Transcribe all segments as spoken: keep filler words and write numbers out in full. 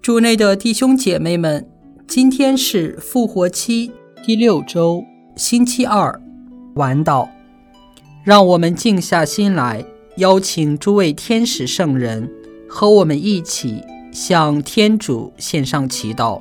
主内的弟兄姐妹们，今天是复活期第六周，星期二，晚祷。让我们静下心来，邀请诸位天使圣人和我们一起向天主献上祈祷。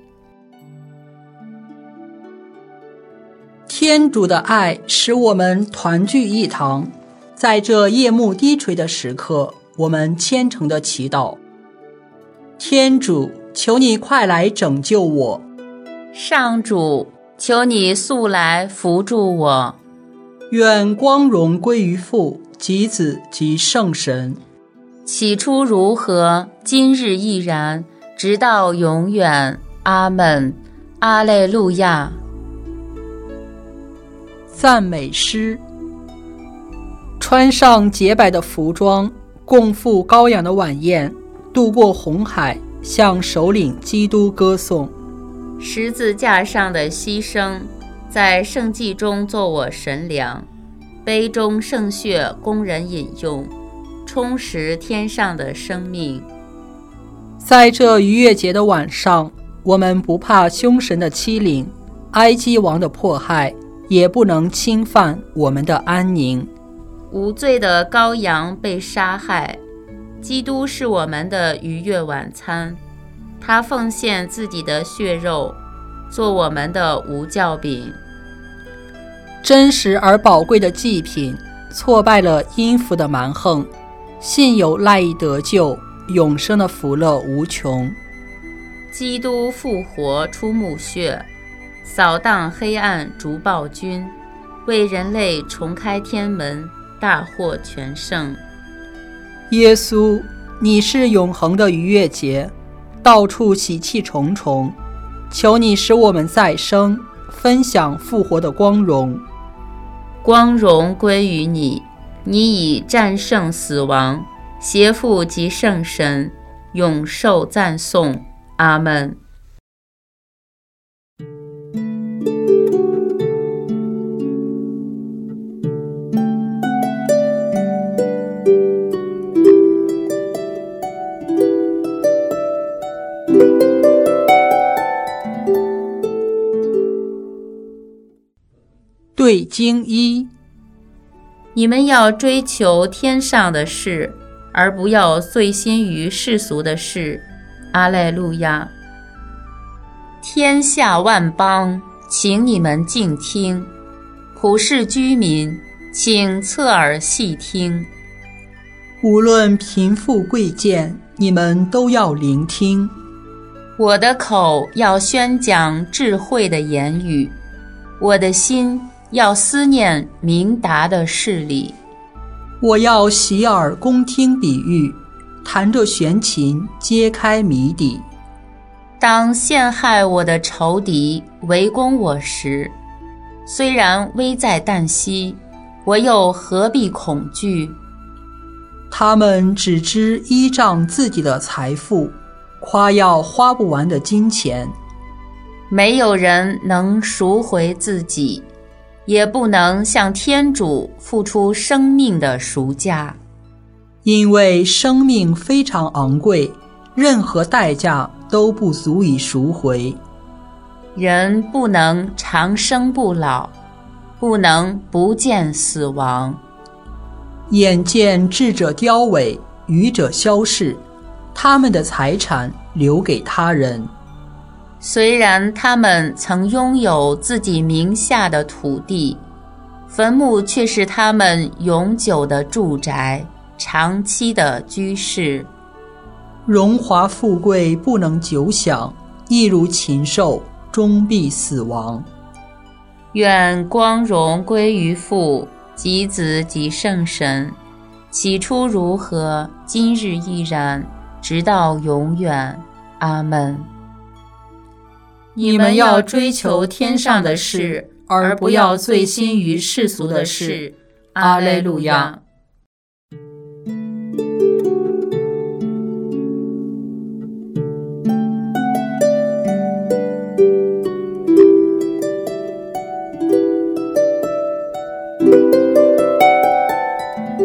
天主的爱使我们团聚一堂，在这夜幕低垂的时刻，我们虔诚的祈祷。天主，求你快来拯救我。 上主，求你速来扶助我。 愿光荣归于父及子及圣神。 起初如何，今日亦然，直到永远。阿们。阿肋路亚。 赞美诗。穿上洁白的服装，共赴羔羊的晚宴，渡过红海，向首领基督歌颂。 十字架上的牺牲，在圣祭中做我神粮，杯中圣血供人饮用，充实天上的生命。 在这逾越节的晚上，我们不怕凶神的欺凌，埃及王的迫害，也不能侵犯我们的安宁。 无罪的羔羊被杀害，基督是我们的逾越晚餐，他奉献自己的血肉，做我们的无酵饼。 真实而宝贵的祭品，挫败了阴府的蛮横，信有赖以得救，永生的福乐无穷。 基督复活出墓穴，扫荡黑暗逐暴君，为人类重开天门，大获全胜。 耶稣，你是永恒的逾越节，到处喜气重重，求你使我们再生，分享复活的光荣。 光荣归于你，你已战胜死亡，邪父及圣神，永受赞颂。阿们。 对经一， 你们要追求天上的事，而不要醉心于世俗的事。阿肋路亚。天下万邦，请你们静听；普世居民，请侧耳细听。 无论贫富贵贱，你们都要聆听。 我的口要宣讲智慧的言语，我的心要思念明达的事理。 我要洗耳恭听比喻，弹着弦琴揭开谜底。 当陷害我的仇敌围攻我时，虽然危在旦夕，我又何必恐惧？ 他们只知依仗自己的财富，夸耀花不完的金钱。 没有人能赎回自己，也不能向天主付出生命的赎价。 因为生命非常昂贵，任何代价都不足以赎回。 人不能长生不老，不能不见死亡。 眼见智者凋萎，愚者消逝，他们的财产留给他人。 虽然他们曾拥有自己名下的土地，坟墓却是他们永久的住宅，长期的居室。 荣华富贵不能久享，一如禽兽，终必死亡。 愿光荣归于父及子及圣神，起初如何，今日亦然，直到永远。阿们。你们要追求天上的事，而不要醉心于世俗的事。阿肋路亚。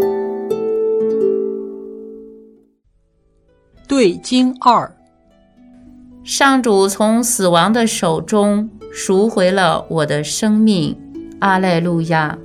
对经二， 上主从死亡的手中赎回了我的生命，阿肋路亚。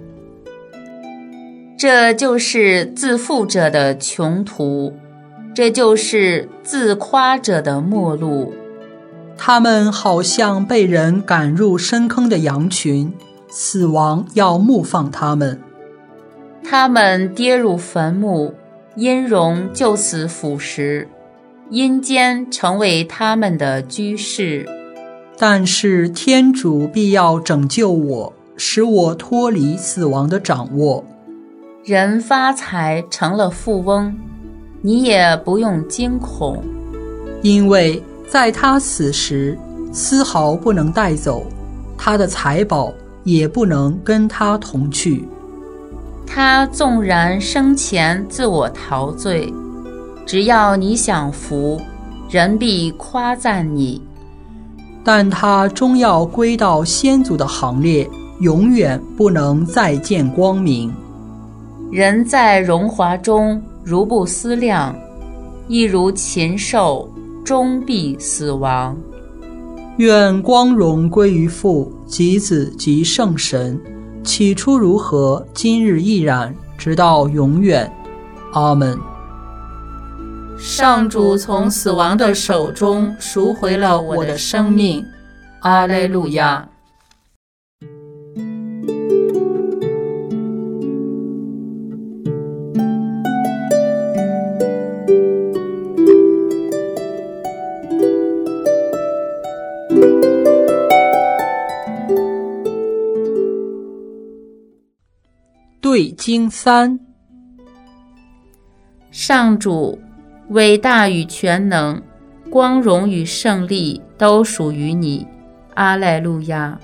这就是自负者的穷途，这就是自夸者的末路。 他们好像被人赶入深坑的羊群，死亡要牧放他们。 他们跌入坟墓，阴容就此腐蚀，阴间成为他们的居室。 但是天主必要拯救我，使我脱离死亡的掌握。 人发财成了富翁，你也不用惊恐， 因为在他死时，丝毫不能带走，他的财宝也不能跟他同去。 他纵然生前自我陶醉，只要你享福，人必夸赞你。 但他终要归到先祖的行列，永远不能再见光明。 人在荣华中如不思量，亦如禽兽，终必死亡。 愿光荣归于父及子及圣神，起初如何，今日亦然，直到永远。阿们。 上主从死亡的手中赎回了我的生命，阿肋路亚。 对经三。 上主，伟大与全能，光荣与胜利都属于你，阿肋路亚。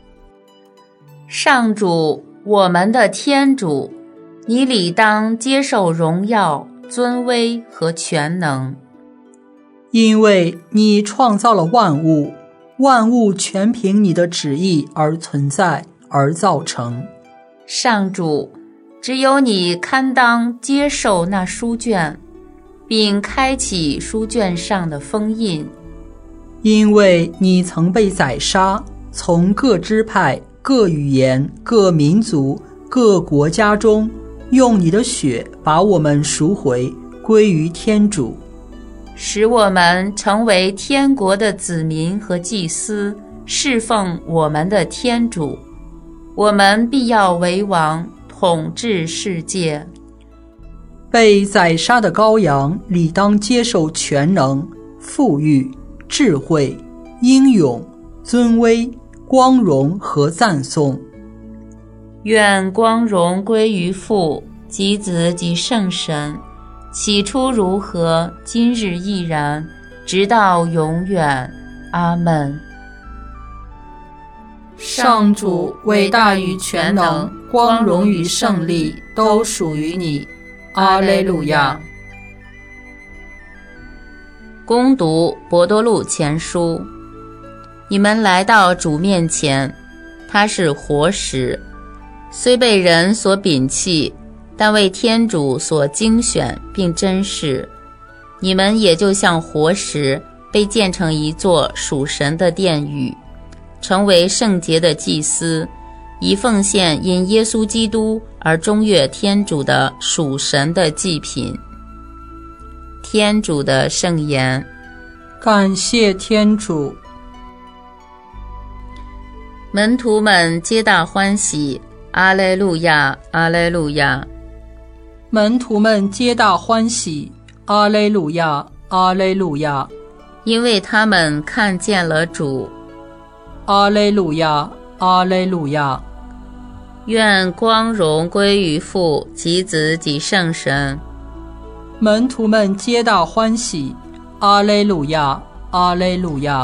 上主，我们的天主，你理当接受荣耀、尊威和全能， 因为你创造了万物，万物全凭你的旨意而存在而造成。 上主，只有你堪当接受那书卷，并开启书卷上的封印， 因为你曾被宰杀，从各支派、各语言、各民族、各国家中，用你的血把我们赎回，归于天主， 使我们成为天国的子民和祭司，侍奉我们的天主。我们必要为王，统治世界。 被宰杀的羔羊理当接受全能、富裕、智慧、英勇、尊威、光荣和赞颂。 愿光荣归于父及子及圣神，起初如何，今日亦然，直到永远。阿们。 上主，伟大与全能，光荣与胜利都属于你，阿肋路亚。 恭读伯多禄前书。你们来到主面前，他是活石，虽被人所摒弃，但为天主所精选并珍视。你们也就像活石，被建成一座属神的殿宇，成为圣洁的祭司，以奉献因耶稣基督而中悦天主的属神的祭品。天主的圣言。 感谢天主。 门徒们皆大欢喜，阿肋路亚，阿肋路亚。 门徒们皆大欢喜，阿肋路亚，阿肋路亚。 因为他们看见了主， 阿肋路亚，阿肋路亚。 愿光荣归于父及子及圣神。 门徒们皆大欢喜，阿肋路亚，阿肋路亚。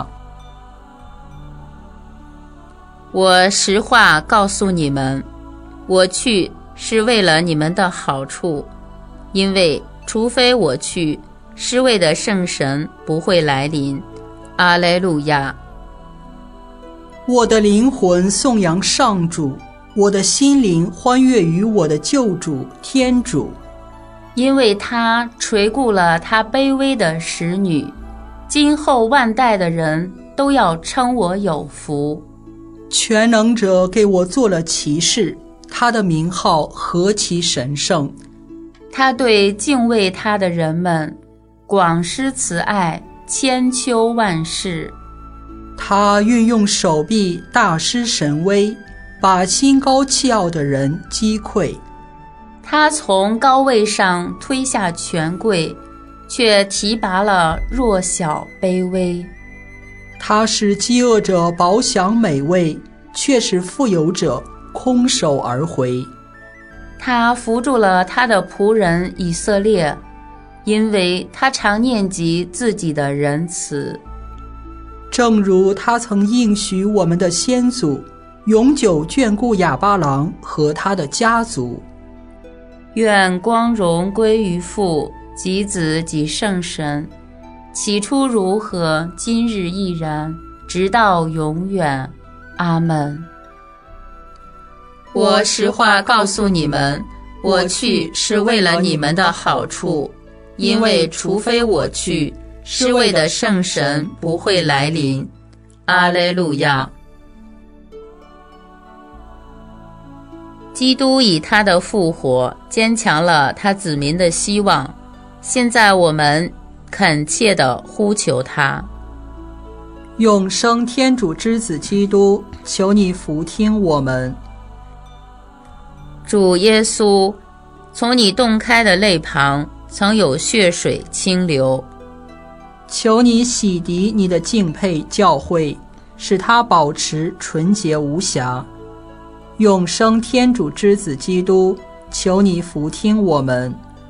我实话告诉你们，我去是为了你们的好处，因为除非我去，施位的圣神不会来临。阿肋路亚。 我的灵魂颂扬上主，我的心灵欢悦于我的救主天主， 因为他垂顾了他卑微的使女， 今后万代的人都要称我有福。 全能者给我做了骑士，他的名号何其神圣！ 他对敬畏他的人们广施慈爱，千秋万世。 他运用手臂大施神威，把心高气傲的人击溃。 他从高位上推下权贵，却提拔了弱小卑微。 他使饥饿者饱享美味，却使富有者空手而回。 他扶助了他的仆人以色列，因为他常念及自己的仁慈。 正如他曾应许我们的先祖，永久眷顾亚巴郎和他的家族。 愿光荣归于父及子及圣神，起初如何，今日亦然，直到永远。阿们。我实话告诉你们，我去是为了你们的好处，因为除非我去，是为的圣神不会来临。阿肋路亚。基督以他的复活坚强了他子民的希望，现在我们恳切地呼求他。 永生天主之子基督，求你俯听我们。 主耶稣，从你洞开的肋旁曾有血水清流， 求你洗涤你的敬佩教会，使它保持纯洁无瑕。永生天主之子基督，求你俯听我们。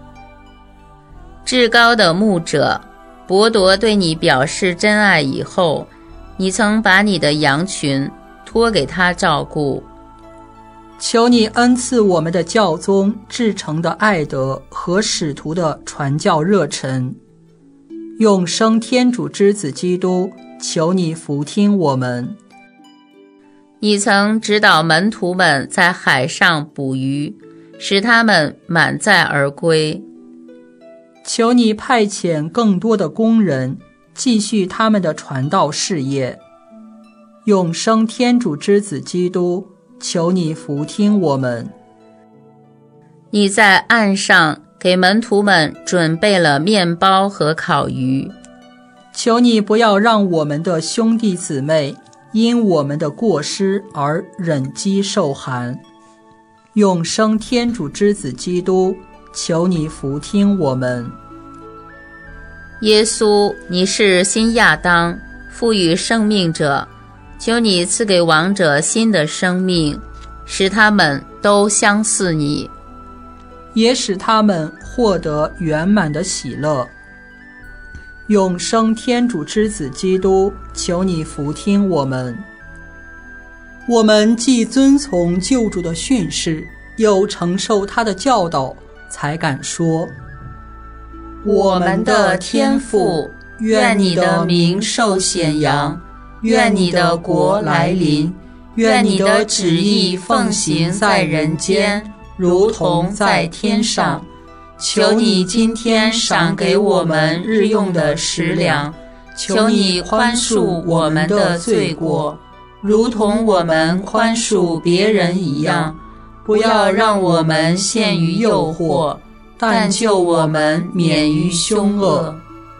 至高的牧者，伯铎对你表示真爱以后，你曾把你的羊群托给他照顾。 求你恩赐我们的教宗至诚的爱德和使徒的传教热忱。永生天主之子基督，求你俯听我们。 你曾指导门徒们在海上捕鱼，使他们满载而归。 求你派遣更多的工人，继续他们的传道事业。永生天主之子基督，求你俯听我们。 你在岸上给门徒们准备了面包和烤鱼。 求你不要让我们的兄弟姊妹因我们的过失而忍饥受寒。永生天主之子基督，求你俯听我们。 耶稣，你是新亚当，赋予生命者，求你赐给亡者新的生命，使他们都相似你， 也使他们获得圆满的喜乐。永生天主之子基督，求你俯听我们。我们既遵从救主的训示，又承受他的教导，才敢说： 我们的天父，愿你的名受显扬，愿你的国来临，愿你的旨意奉行在人间，如同在天上。求你今天赏给我们日用的食粮，求你宽恕我们的罪过，如同我们宽恕别人一样。不要让我们陷于诱惑，但救我们免于凶恶。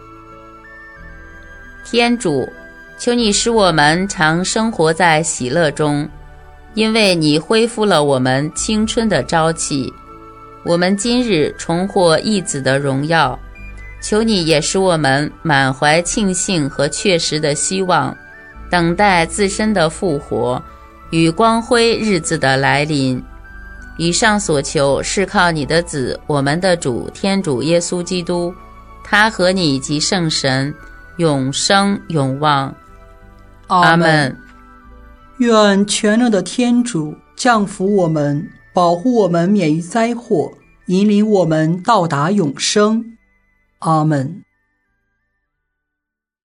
天主，求你使我们常生活在喜乐中，因为你恢复了我们青春的朝气。我们今日重获义子的荣耀，求你也使我们满怀庆幸和确实的希望，等待自身的复活与光辉日子的来临。以上所求是靠你的子，我们的主天主耶稣基督，他和你及圣神永生永旺。阿们。 愿全能的天主降福我们，保护我们免于灾祸，引领我们到达永生。阿们。